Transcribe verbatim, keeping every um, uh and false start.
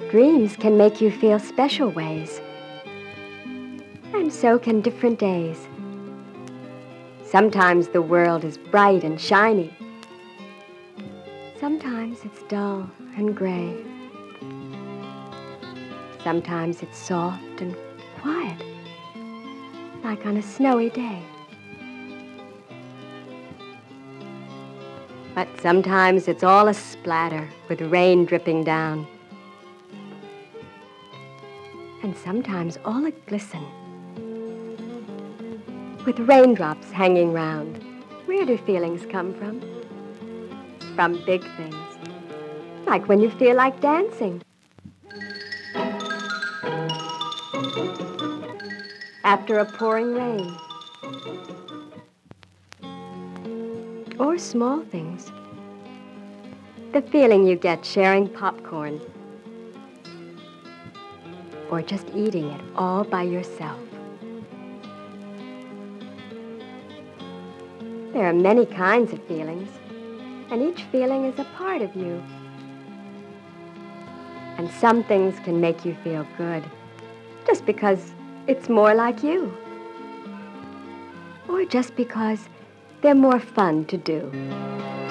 Dreams can make you feel special ways. And so can different days. Sometimes the world is bright and shiny. Sometimes it's dull and gray. Sometimes it's soft and quiet, like on a snowy day. But sometimes it's all a splatter with rain dripping down. And sometimes all a glisten with raindrops hanging round. Where do feelings come from? From big things, like when you feel like dancing. After a pouring rain. Or small things. The feeling you get sharing popcorn. Or just eating it all by yourself. There are many kinds of feelings, and each feeling is a part of you. And some things can make you feel good, just because it's more like you. Or just because they're more fun to do.